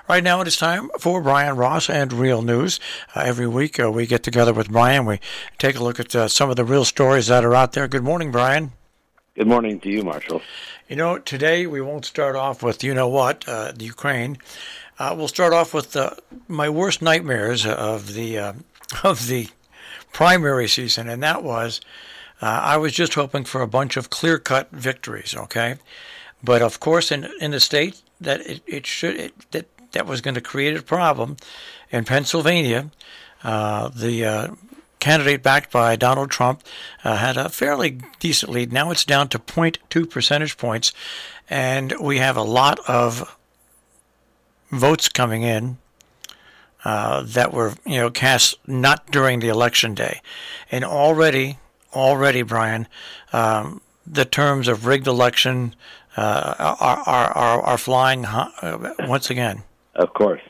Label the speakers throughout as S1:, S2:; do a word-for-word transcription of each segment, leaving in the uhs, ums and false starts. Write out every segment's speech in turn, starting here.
S1: Right now it is time for Brian Ross and Real News. Uh, every week uh, we get together with Brian. We take a look at uh, some of the real stories that are out there. Good morning, Brian.
S2: Good morning to you, Marshall.
S1: You know, today we won't start off with you know what, uh, the Ukraine. Uh, we'll start off with uh, my worst nightmares of the uh, of the primary season, and that was uh, I was just hoping for a bunch of clear-cut victories. Okay, but of course, in in the state that it, it should it, that that was going to create a problem in Pennsylvania, uh, the uh, candidate backed by Donald Trump uh, had a fairly decent lead. Now it's down to zero point two percentage points, and we have a lot of votes coming in uh, that were, you know, cast not during the election day. And already, already, Brian, um, the terms of rigged election uh, are, are, are, are flying uh, once again.
S2: Of course.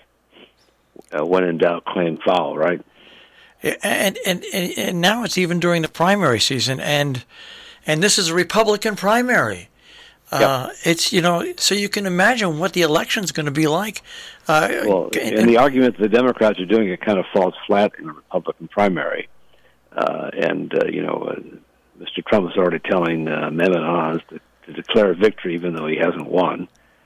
S2: Uh, when in doubt, claim foul, right?
S1: And, and and and now it's even during the primary season, and and this is a Republican primary. Uh, yep. It's, you know, so you can imagine what the election's going to be like. Uh,
S2: well, and, and the argument that the Democrats are doing it kind of falls flat in a Republican primary. Uh, and, uh, you know, uh, Mister Trump is already telling uh, Mehmet Oz to, to declare a victory even though he hasn't won.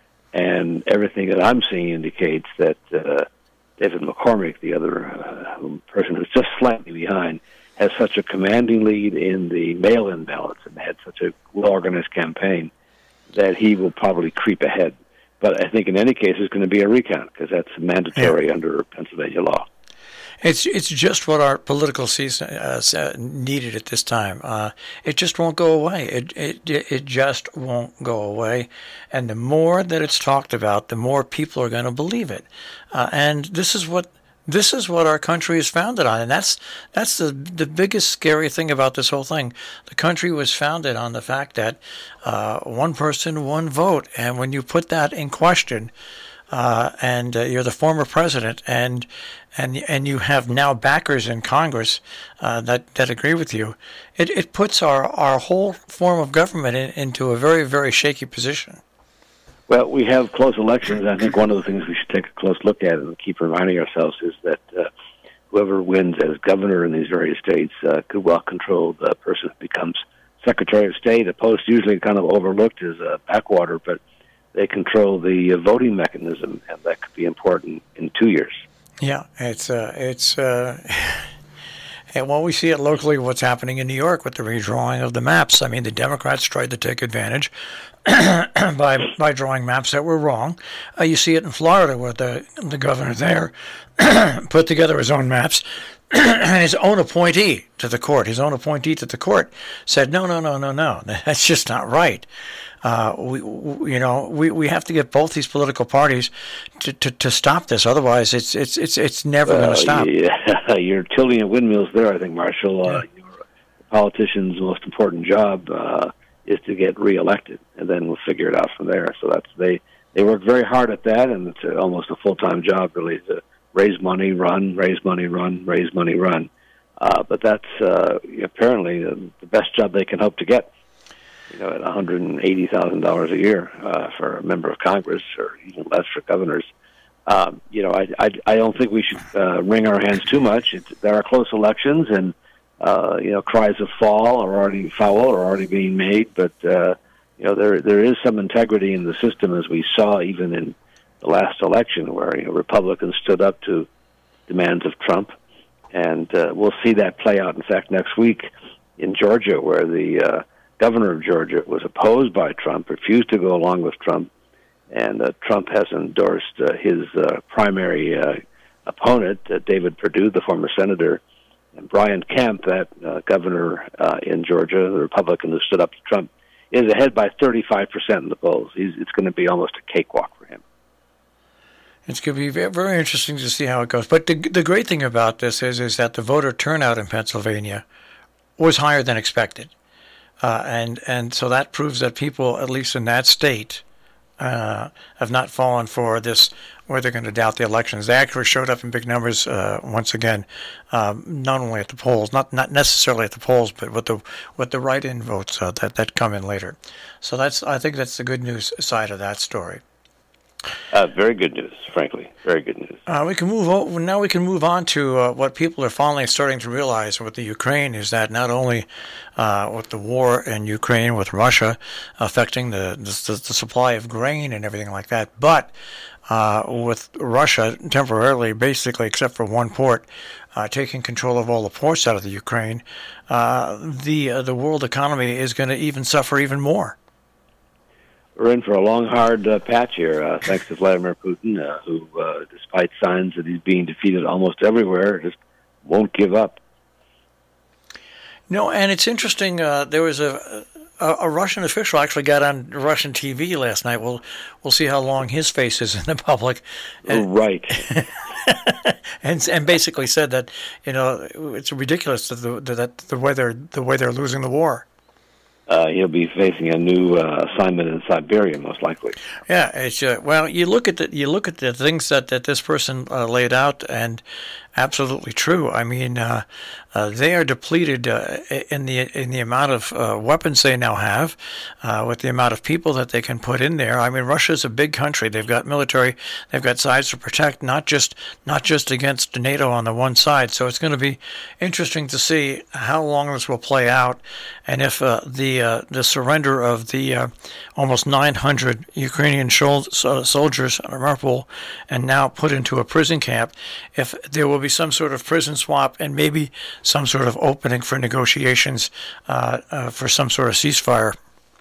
S2: And everything that I'm seeing indicates that uh, David McCormick, the other uh, person who's just slightly behind, has such a commanding lead in the mail-in ballots and had such a well-organized campaign that he will probably creep ahead. But I think in any case, it's going to be a recount because that's mandatory yeah. under Pennsylvania law.
S1: It's it's just what our political season uh, needed at this time. Uh, it just won't go away. It, it it just won't go away. And the more that it's talked about, the more people are going to believe it. Uh, and this is what this is what our country is founded on. And that's that's the the biggest scary thing about this whole thing. The country was founded on the fact that uh, one person, one vote. And when you put that in question, uh, and uh, you're the former president, and and and you have now backers in Congress uh, that that agree with you, it it puts our our whole form of government in, into a very very shaky position.
S2: Well, we have close elections. I think one of the things we should take a close look at and keep reminding ourselves is that uh, whoever wins as governor in these various states uh, could well control the person who becomes Secretary of State. A post usually kind of overlooked as a backwater, but they control the uh, voting mechanism, and that could be important in two years.
S1: Yeah, it's uh, it's. Uh... And while we see it locally, what's happening in New York with the redrawing of the maps, I mean, the Democrats tried to take advantage by by drawing maps that were wrong. Uh, you see it in Florida, where the the governor there put together his own maps, and his own appointee to the court, his own appointee to the court, said, "No, no, no, no, no, that's just not right." Uh, we, we, you know, we, we have to get both these political parties to, to, to stop this. Otherwise, it's it's it's it's never uh, going to stop.
S2: Yeah, you're tilting at windmills there, I think, Marshall. Uh, yeah. Your politician's most important job uh, is to get reelected, and then we'll figure it out from there. So that's they they work very hard at that, and it's almost a full time job, really, to raise money, run, raise money, run, raise money, run. Uh, but that's uh, apparently the, the best job they can hope to get. You know, at one hundred eighty thousand dollars a year uh, for a member of Congress, or even less for governors. Um, you know, I, I I don't think we should uh, wring our hands too much. It's, there are close elections, and uh, you know, cries of fall are already foul are already being made. But uh, you know, there there is some integrity in the system, as we saw even in the last election, where you know, Republicans stood up to demands of Trump, and uh, we'll see that play out. In fact, next week in Georgia, where the uh, governor of Georgia was opposed by Trump, refused to go along with Trump, and uh, Trump has endorsed uh, his uh, primary uh, opponent, uh, David Perdue, the former senator, and Brian Kemp, that uh, governor uh, in Georgia, the Republican who stood up to Trump, is ahead by thirty-five percent in the polls. He's, it's going to be almost a cakewalk for him.
S1: It's going to be very interesting to see how it goes. But the the great thing about this is is that the voter turnout in Pennsylvania was higher than expected. Uh, and and so that proves that people, at least in that state, uh, have not fallen for this, where they're going to doubt the elections. They actually showed up in big numbers uh, once again, um, not only at the polls, not not necessarily at the polls, but with the with the write-in votes uh, that that come in later. So that's I think that's the good news side of that story.
S2: Uh, very good news, frankly. Very good news.
S1: Uh, we can move on, now. We can move on to uh, what people are finally starting to realize with the Ukraine is that not only uh, with the war in Ukraine with Russia affecting the the, the supply of grain and everything like that, but uh, with Russia temporarily, basically except for one port, uh, taking control of all the ports out of the Ukraine, uh, the uh, the world economy is going to even suffer even more.
S2: We're in for a long, hard uh, patch here, uh, thanks to Vladimir Putin, uh, who, uh, despite signs that he's being defeated almost everywhere, just won't give up.
S1: No, and it's interesting. Uh, there was a, a a Russian official actually got on Russian T V last night. We'll we'll see how long his face is in the public. And,
S2: right.
S1: and and basically said that you know it's ridiculous that the that the way they're the way they're losing the war.
S2: Uh, he'll be facing a new uh, assignment in Siberia, most likely.
S1: Yeah, it's uh, well. You look at the you look at the things that, that this person uh, laid out, and absolutely true. I mean, uh, uh, they are depleted uh, in the in the amount of uh, weapons they now have, uh, with the amount of people that they can put in there. I mean, Russia's a big country. They've got military. They've got sides to protect, not just not just against NATO on the one side. So it's going to be interesting to see how long this will play out, and if uh, the uh, the surrender of the uh, almost nine hundred Ukrainian soldiers in Mariupol and now put into a prison camp, if there will be some sort of prison swap and maybe some sort of opening for negotiations uh, uh, for some sort of ceasefire.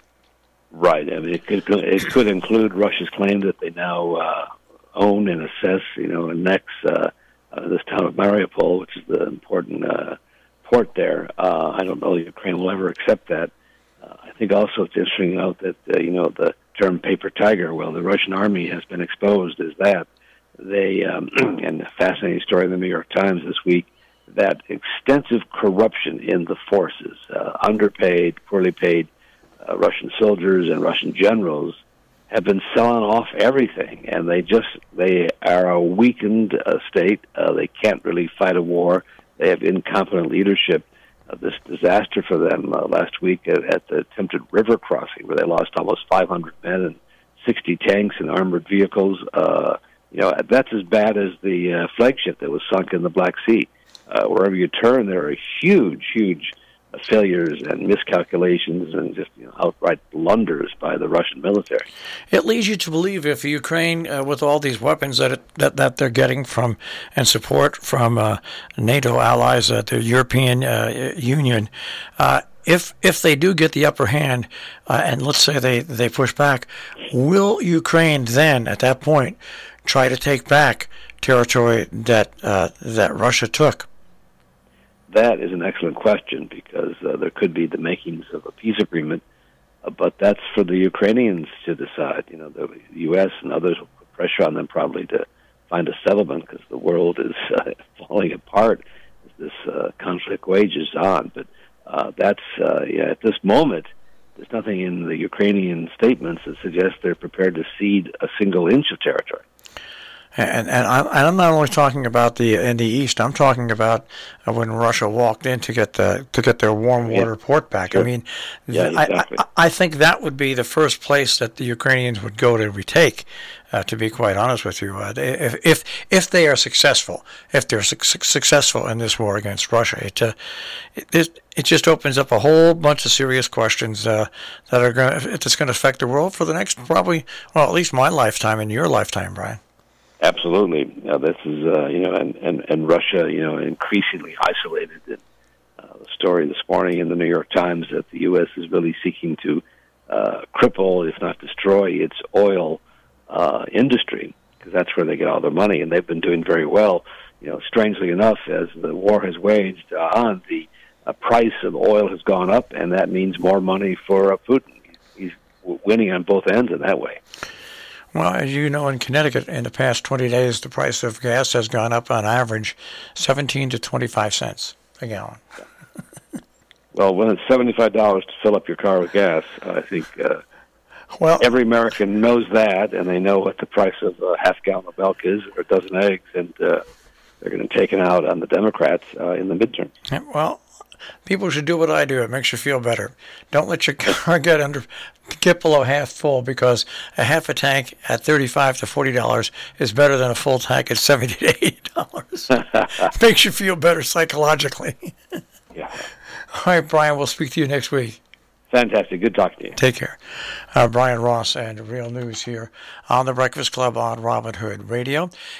S2: Right. I mean, it could it could include Russia's claim that they now uh, own and assess, you know, annex uh, uh, this town of Mariupol, which is the important uh, port there. Uh, I don't know if Ukraine will ever accept that. Uh, I think also it's interesting to note that, uh, you know, the term paper tiger, well, the Russian army has been exposed as that. They, um, and a fascinating story in the New York Times this week, that extensive corruption in the forces, uh, underpaid, poorly paid uh, Russian soldiers and Russian generals have been selling off everything, and they just, they are a weakened uh, state. Uh, they can't really fight a war. They have incompetent leadership. Uh, this disaster for them uh, last week at, at the attempted river crossing, where they lost almost five hundred men and sixty tanks and armored vehicles. Uh, you know, that's as bad as the uh, flagship that was sunk in the Black Sea. Uh, wherever you turn, there are huge, huge uh, failures and miscalculations and just you know, outright blunders by the Russian military.
S1: It leads you to believe if Ukraine, uh, with all these weapons that, it, that that they're getting from and support from uh, NATO allies, uh, the European uh, Union, uh, if if they do get the upper hand, uh, and let's say they, they push back, will Ukraine then, at that point, try to take back territory that uh, that Russia took?
S2: That is an excellent question, because uh, there could be the makings of a peace agreement, uh, but that's for the Ukrainians to decide. You know, the U S and others will put pressure on them probably to find a settlement, because the world is uh, falling apart as this uh, conflict wages on. But uh, that's uh, yeah, at this moment, there's nothing in the Ukrainian statements that suggests they're prepared to cede a single inch of territory.
S1: And and I'm, and I'm not only talking about the in the east. I'm talking about uh, when Russia walked in to get the to get their warm water yeah. port back. Sure. I mean,
S2: yeah,
S1: th-
S2: exactly.
S1: I, I I think that would be the first place that the Ukrainians would go to retake. Uh, to be quite honest with you, uh, if if if they are successful, if they're su- successful in this war against Russia, it uh, it it just opens up a whole bunch of serious questions uh, that are going to it's going to affect the world for the next probably well at least my lifetime and your lifetime, Brian.
S2: Absolutely. Uh, this is, uh, you know, and, and, and Russia, you know, increasingly isolated. And, uh, the story this morning in the New York Times that the U S is really seeking to uh, cripple, if not destroy, its oil uh, industry, because that's where they get all their money, and they've been doing very well. You know, strangely enough, as the war has waged uh, on, the uh, price of oil has gone up, and that means more money for uh, Putin. He's winning on both ends in that way.
S1: Well, as you know, in Connecticut, in the past twenty days, the price of gas has gone up on average seventeen to twenty-five cents a gallon.
S2: Well, when it's seventy-five dollars to fill up your car with gas, I think uh, well, every American knows that, and they know what the price of a half gallon of milk is or a dozen eggs, and uh, they're going to take it out on the Democrats uh, in the midterm.
S1: Well, People should do what I do. It makes you feel better. Don't let your car get under, get below half full, because a half a tank at thirty-five to forty dollars is better than a full tank at seventy to eighty dollars. Makes you feel better psychologically.
S2: Yeah.
S1: All right, Brian. We'll speak to you next week.
S2: Fantastic. Good talking to you.
S1: Take care. Uh, Brian Ross and Real News here on the Breakfast Club on Robin Hood Radio.